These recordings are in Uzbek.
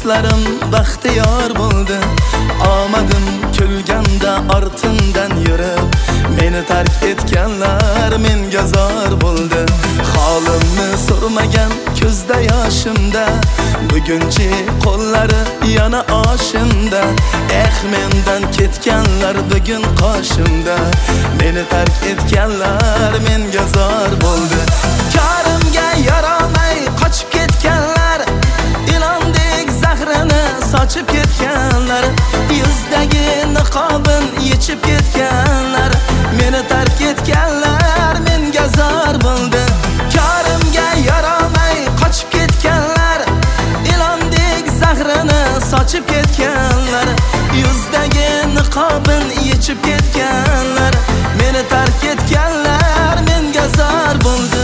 do'stlarim baxtiyor bo'ldi. Omadim kulganda ortimdan yurib, meni tark etganlar menga zor bo'ldi. Holimni so'rmagan ko'zda yoshimda, bugunchi qo'llari yana oshimda. Mendan ketganlar bugun qoshimda, meni tark etganlar menga zor bo'ldi. Korimga yaramay qochib ketganlar, ilondek zahrini sochib ketganlar, yuzdagi niqobin yechib ketganlar, meni tark etganlar menga zor bo'ldi. Korimga yaramay qochib ketganlar, ilondek zahrini sochib ketganlar, yuzdagi niqobin yechib ketganlar, meni tark etganlar menga zor bo'ldi.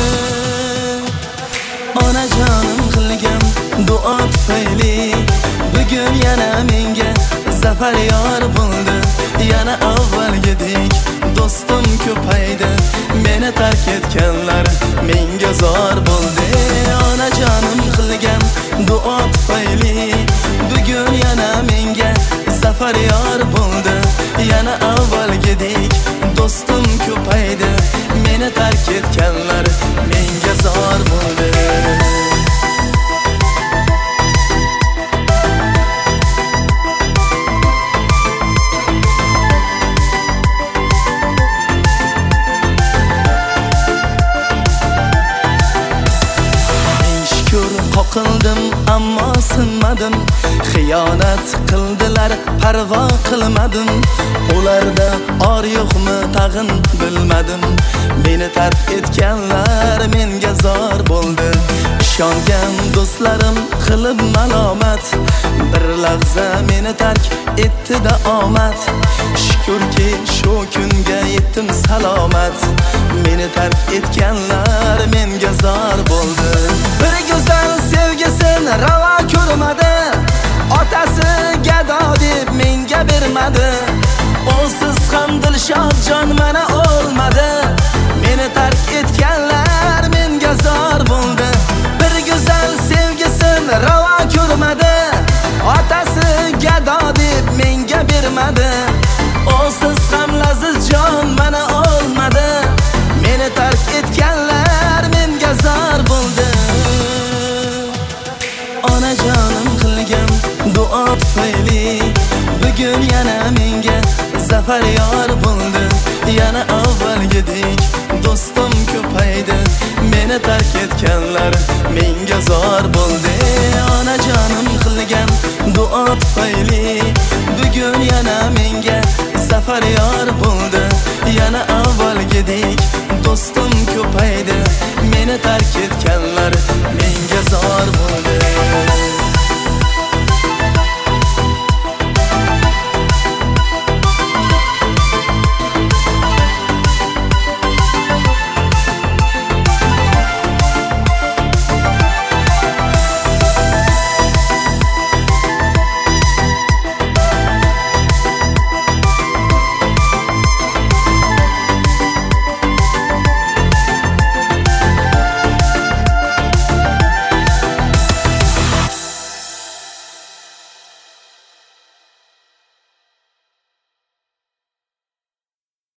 Onajonim qilgan duo tufayli bugun yana menga zafar yor bo'ldi. Yana avvalgidek do'stim ko'paydi, meni tark etganlar menga zor bo'ldi. Onajonim qilgan duo tufayli bugun yana menga zafar yor bo'ldi. Yana avvalgidek do'stim ko'paydi, meni tark etganlar menga zor bo'ldi. Qoqildim ammo sinmadim, xiyonat qildilar parvo qilmadim. Ularda or yo'qmi tag'in bilmadim, meni tark etganlar menga zor bo'ldi. Ishongan do'stlarim qilib malomat, bir lahza meni tark etdi-da omad. Shukrki shu kunga yetdim salomat, meni tark etganlar menga zor bo'ldi. Bir go'zal sevgisin ravo ko'rmadi, otasi gado deb menga bermadi. O'siz ham Dilshod jon mana olmadi, meni tark etganlar menga zor bo'ldi. Bir go'zal sevgisin ravo ko'rmadi, otasi gado deb menga bermadi. O'siz ham laziz jon mana olmadi, meni tark etganlar menga zor bo'ldi. Onajonim qilgan duo tufayli bugun yana menga zafar yor bo'ldi. Yana avvalgidek do'stim ko'paydi, meni tark etganlar menga zor bo'ldi. Onajonim qilgan duo tufayli bugun yana menga zafar yor bo'ldi. Yana avvalgidek do'stim ko'paydi, meni tark etganlar menga zor bo'ldi.